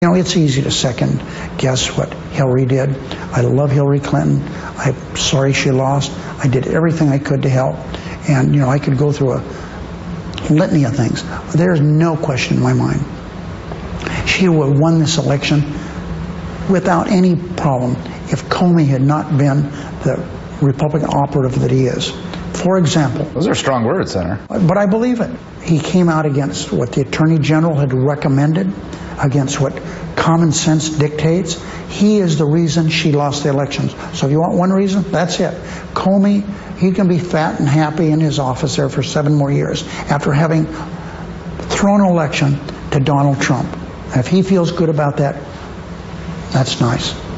You know, it's easy to second guess what Hillary did. I love Hillary Clinton. I'm sorry she lost. I did everything I could to help. And, you know, I could go through a litany of things. There's no question in my mind. She would have won this election without any problem if Comey had not been the Republican operative that he is. For example. Those are strong words, Senator. But I believe it. He came out against what the Attorney General had recommended, against what common sense dictates. He is the reason she lost the elections. So if you want one reason, that's it. Comey, he can be fat and happy in his office there for 7 more years after having thrown an election to Donald Trump. And if he feels good about that, that's nice.